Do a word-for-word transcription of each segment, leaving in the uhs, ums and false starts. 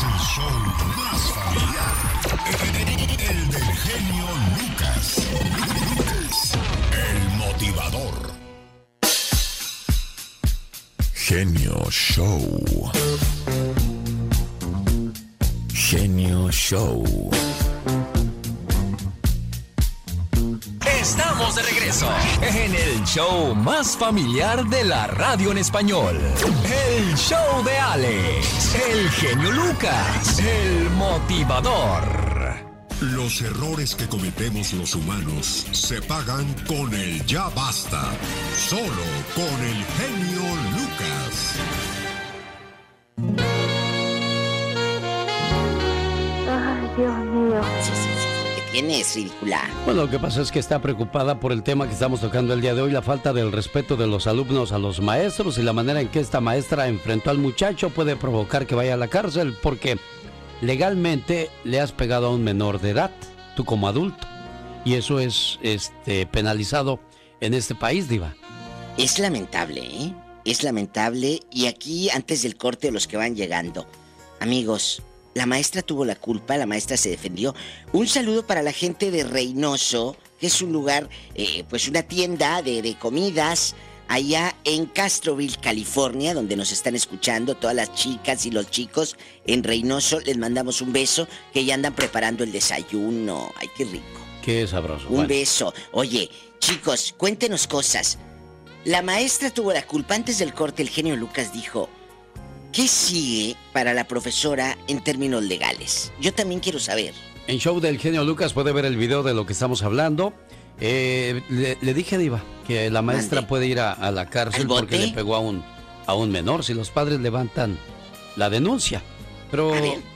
el show más familiar. El del genio Lucas. Lucas, el motivador. Genio Show. Genio Show. Estamos de regreso en el show más familiar de la radio en español. El show de Alex, el genio Lucas, el motivador. Los errores que cometemos los humanos se pagan con el ya basta. Solo con el genio Lucas. Ay, Dios mío. Sí, sí, sí. ¿Qué tienes, ridícula? Bueno, lo que pasa es que está preocupada por el tema que estamos tocando el día de hoy, la falta del respeto de los alumnos a los maestros y la manera en que esta maestra enfrentó al muchacho puede provocar que vaya a la cárcel porque legalmente le has pegado a un menor de edad, tú como adulto, y eso es este penalizado en este país, diva. Es lamentable, ¿eh? Es lamentable. Y aquí, antes del corte, los que van llegando, amigos, la maestra tuvo la culpa, la maestra se defendió. Un saludo para la gente de Reynoso, que es un lugar, eh, pues una tienda de, de comidas allá en Castroville, California, donde nos están escuchando todas las chicas y los chicos en Reynoso. Les mandamos un beso, que ya andan preparando el desayuno. Ay, qué rico. Qué sabroso. Un bueno. beso. Oye, chicos, cuéntenos cosas. La maestra tuvo la culpa. Antes del corte, el genio Lucas dijo: ¿qué sigue para la profesora en términos legales? Yo también quiero saber. En Show del genio Lucas puede ver el video de lo que estamos hablando. Eh, le, le dije, diva, que la maestra Mande. puede ir a, a la cárcel porque le pegó a un, a un menor si los padres levantan la denuncia. Pero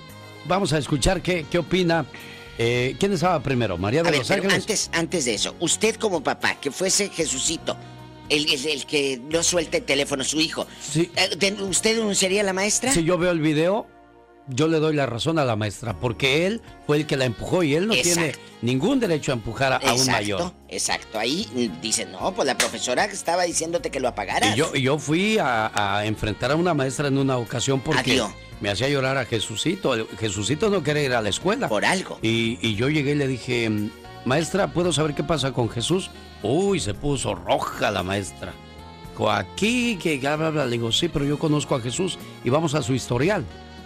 vamos a escuchar qué, qué opina. Eh, ¿Quién estaba primero? ¿María de A ver, los pero Ángeles? antes, antes de eso, usted como papá, que fuese Jesucito, el, el, el que no suelta el teléfono, su hijo, Sí. eh, ¿usted denunciaría a la maestra? Si yo veo el video, yo le doy la razón a la maestra, porque él fue el que la empujó y él no Exacto. tiene ningún derecho a empujar a, a un mayor. Exacto, exacto. Ahí dicen, no, pues la profesora estaba diciéndote que lo apagaras. Y yo, y yo fui a, a enfrentar a una maestra en una ocasión porque Adiós. me hacía llorar a Jesucito. El- Jesucito no quería ir a la escuela. Por algo. Y, y yo llegué y le dije, maestra, ¿puedo saber qué pasa con Jesús? Uy, se puso roja la maestra. Dijo, aquí, que bla, bla, bla. Le digo, sí, pero yo conozco a Jesús y vamos a su historial.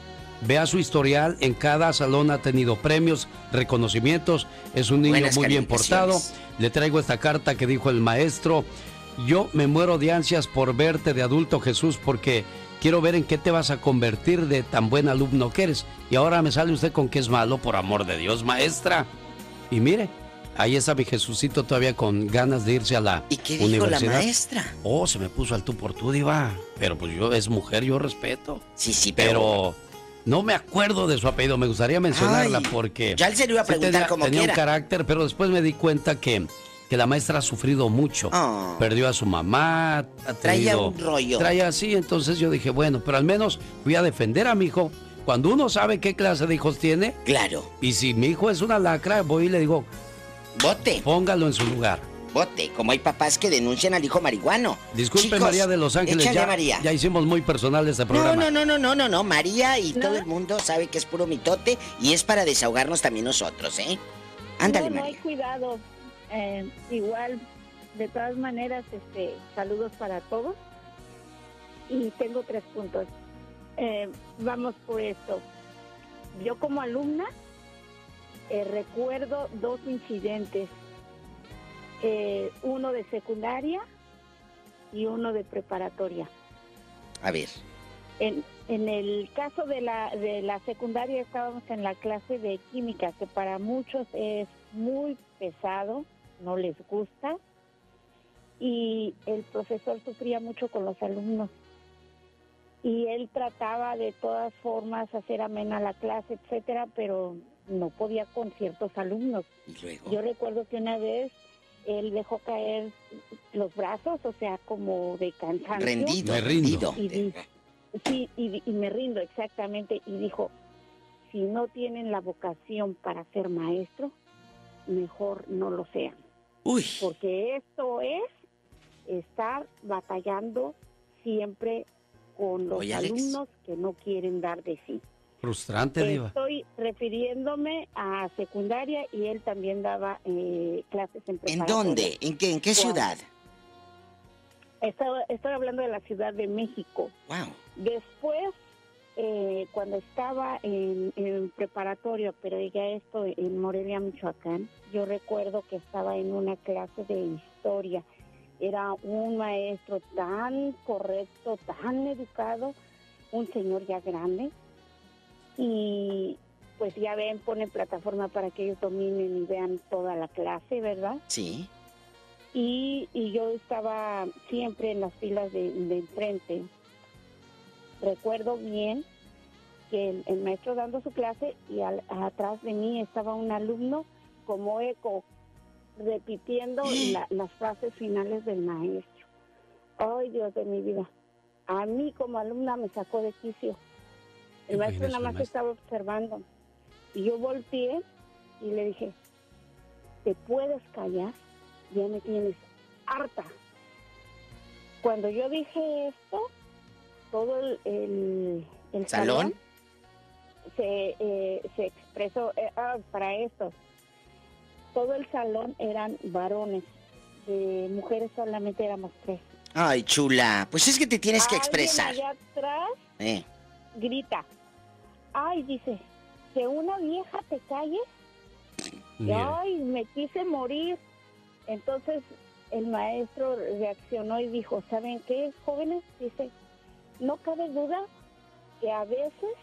Vea su historial, en cada salón ha tenido premios, reconocimientos, es un niño Buenas muy bien portado. calificaciones. Le traigo esta carta que dijo el maestro: yo me muero de ansias por verte de adulto, Jesús, porque quiero ver en qué te vas a convertir de tan buen alumno que eres. Y ahora me sale usted con que es malo, por amor de Dios, maestra. Y mire, ahí está mi Jesucito todavía con ganas de irse a la ¿Y qué dijo universidad. la maestra? Oh, se me puso al tú por tú, diva. Pero pues yo, es mujer, yo respeto. Sí, sí, pero... Pero no me acuerdo de su apellido, me gustaría mencionarla Ay, porque... ya se lo iba a sí preguntar tenía, como tenía quiera. un carácter, pero después me di cuenta que, que la maestra ha sufrido mucho. Oh. Perdió a su mamá, ha Traía tenido- un rollo. Traía así, entonces yo dije, bueno, pero al menos fui a defender a mi hijo. Cuando uno sabe qué clase de hijos tiene, Claro, y si mi hijo es una lacra, voy y le digo, bote, póngalo en su lugar. bote. Como hay papás que denuncian al hijo marihuano. Disculpe, Chicos, María de los Ángeles, échale, ya, María. ya hicimos muy personal este No, programa. no, no, no, no, no, no. María y ¿No? todo el mundo sabe que es puro mitote y es para desahogarnos también nosotros, ¿eh? Ándale, no, no hay María. cuidado. Eh, igual, de todas maneras, este, saludos para todos. Y tengo tres puntos. Eh, vamos por esto. Yo como alumna eh, recuerdo dos incidentes. Eh, uno de secundaria y uno de preparatoria. A ver. En, en el caso de la, de la secundaria estábamos en la clase de química, que para muchos es muy pesado, no les gusta, y el profesor sufría mucho con los alumnos. Y él trataba de todas formas hacer amena la clase, etcétera, pero no podía con ciertos alumnos. Y luego. Yo recuerdo que una vez él dejó caer los brazos, o sea, como de cansancio. Rendido, Me rindo. rendido. Y di- sí, y, y me rindo exactamente. Y dijo, si no tienen la vocación para ser maestro, mejor no lo sean. Uy. Porque esto es estar batallando siempre con los Oye, Alex. alumnos que no quieren dar de sí. Frustrante, Diva. Estoy refiriéndome a secundaria y él también daba eh, clases en preparatoria. ¿En dónde? ¿En qué, en qué ciudad? Estaba, estoy hablando de la Ciudad de México. Wow. Después, eh, cuando estaba en, en preparatoria, pero ya esto en Morelia, Michoacán, yo recuerdo que estaba en una clase de historia. Era un maestro tan correcto, tan educado, un señor ya grande. Y pues ya ven, ponen plataforma para que ellos dominen y vean toda la clase, ¿verdad? Sí. Y, y yo estaba siempre en las filas de, de enfrente. Recuerdo bien que el, el maestro dando su clase y al, atrás de mí estaba un alumno como eco, repitiendo la, las frases finales del maestro. Ay, Dios de mi vida. A mí como alumna me sacó de quicio. El maestro nada más estaba observando. Y yo volteé y le dije, ¿te puedes callar? Ya me tienes harta. Cuando yo dije esto, todo el, el, el ¿Salón? salón se, eh, se expresó eh, ah, para esto. Todo el salón eran varones, de mujeres solamente éramos tres. Ay, chula, pues es que te tienes que expresar. Alguien allá atrás Eh. grita, ay, dice, que una vieja te calle. Y, Mira. ay, me quise morir. Entonces el maestro reaccionó y dijo, ¿saben qué, jóvenes? Dice, no cabe duda que a veces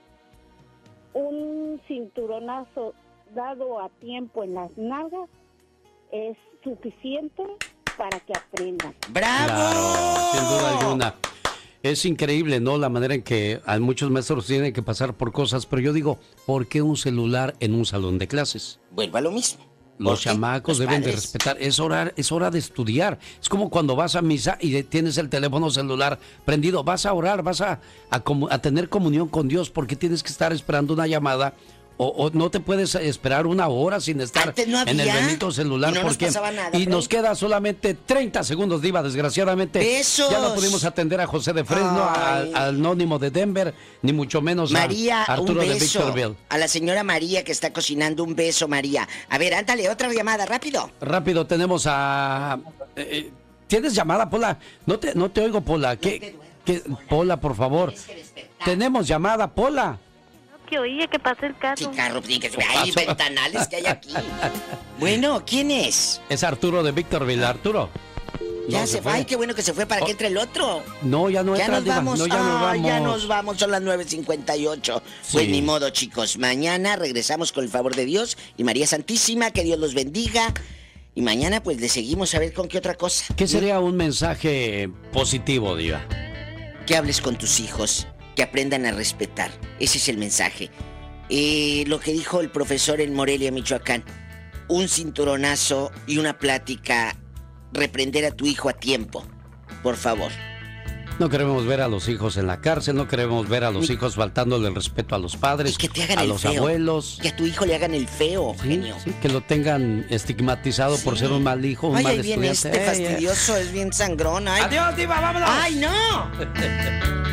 un cinturonazo dado a tiempo en las nalgas es suficiente para que aprendan. ¡Bravo! Claro, sin duda alguna. Es increíble, ¿no? La manera en que a muchos maestros tienen que pasar por cosas, pero yo digo, ¿por qué un celular en un salón de clases? Vuelvo a lo mismo. Los chamacos Los deben de padres. respetar. Es hora, es hora de estudiar. Es como cuando vas a misa y tienes el teléfono celular prendido. Vas a orar, vas a, a, comu- a tener comunión con Dios. ¿Por qué tienes que estar esperando una llamada? O, o no te puedes esperar una hora sin estar Antes no en el había, bendito celular. y no nos porque pasaba nada, y Freddy. nos queda solamente treinta segundos, Diva, desgraciadamente. ¡Besos! Ya no pudimos atender a José de Fresno, Ay. al, al anónimo de Denver, ni mucho menos María, a Arturo un de beso. Victorville. A la señora María que está cocinando, un beso, María. A ver, ándale, otra llamada, rápido. Rápido, tenemos a... eh, eh, ¿Tienes llamada, Pola? No te, no te oigo, Pola. ¿Qué, qué, Pola, por favor. Tenemos llamada, Pola. Que oye, que pasa el carro. Sí, carro, sí, que hay ventanales que hay aquí. Bueno, ¿quién es? Es Arturo de Victorville. Arturo. Ya No, se fue. Ay, qué bueno que se fue para que entre el otro. No, ya no Ya entra, nos Diva. vamos. No, ya nos Ay, vamos. ya nos vamos. Son las nueve cincuenta y ocho. Sí. Pues ni modo, chicos. Mañana regresamos con el favor de Dios y María Santísima. Que Dios los bendiga. Y mañana, pues, le seguimos a ver con qué otra cosa. ¿Qué sería un mensaje positivo, Diva? Que hables con tus hijos. Que aprendan a respetar. Ese es el mensaje. Eh, lo que dijo el profesor en Morelia, Michoacán. Un cinturonazo y una plática. Reprender a tu hijo a tiempo. Por favor. No queremos ver a los hijos en la cárcel, no queremos ver a los hijos faltándole el respeto a los padres, Y que te hagan a el los feo. abuelos. Que a tu hijo le hagan el feo, Sí, genio. sí, que lo tengan estigmatizado por Sí. ser un mal hijo, un Ay, mal ahí viene estudiante. este Ey, ey. fastidioso, es bien sangrón. Ay, Adiós, Diva, vámonos. ¡Ay, no!